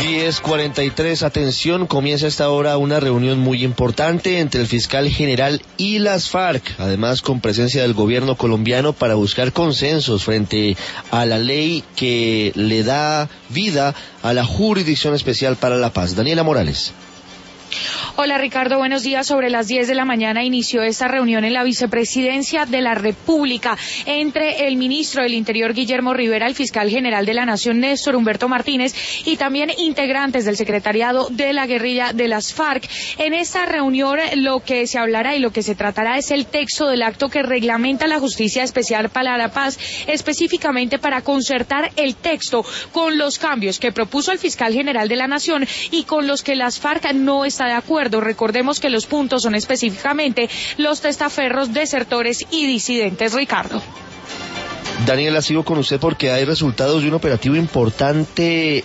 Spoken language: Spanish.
10:43, atención, comienza a esta hora una reunión muy importante entre el fiscal general y las FARC, además con presencia del gobierno colombiano para buscar consensos frente a la ley que le da vida a la Jurisdicción Especial para la Paz. Daniela Morales. Hola Ricardo, buenos días. Sobre las 10 de la mañana inició esta reunión en la Vicepresidencia de la República entre el ministro del Interior Guillermo Rivera, el fiscal general de la Nación Néstor Humberto Martínez y también integrantes del secretariado de la guerrilla de las FARC. En esta reunión lo que se hablará y lo que se tratará es el texto del acto que reglamenta la Justicia Especial para la Paz, específicamente para concertar el texto con los cambios que propuso el fiscal general de la Nación y con los que las FARC no está de acuerdo. Recordemos que los puntos son específicamente los testaferros, desertores y disidentes. Ricardo. Daniela, sigo con usted porque hay resultados de un operativo importante